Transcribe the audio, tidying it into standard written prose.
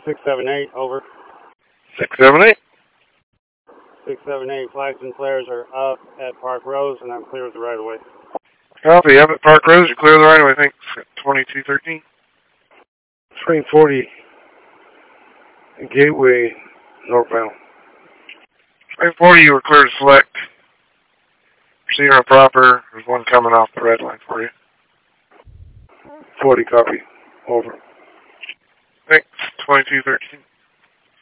678, over. 678. 678, flags and flares are up at Park Rose, and I'm clear of the right-of-way. Copy. Up at Park Rose, you clear the right-of-way, thanks. 2213. Train 40, Gateway, northbound. Train 40, you were clear to select. Proceed on proper. There's one coming off the red line for you. 40, copy. Over. Thanks. 2213.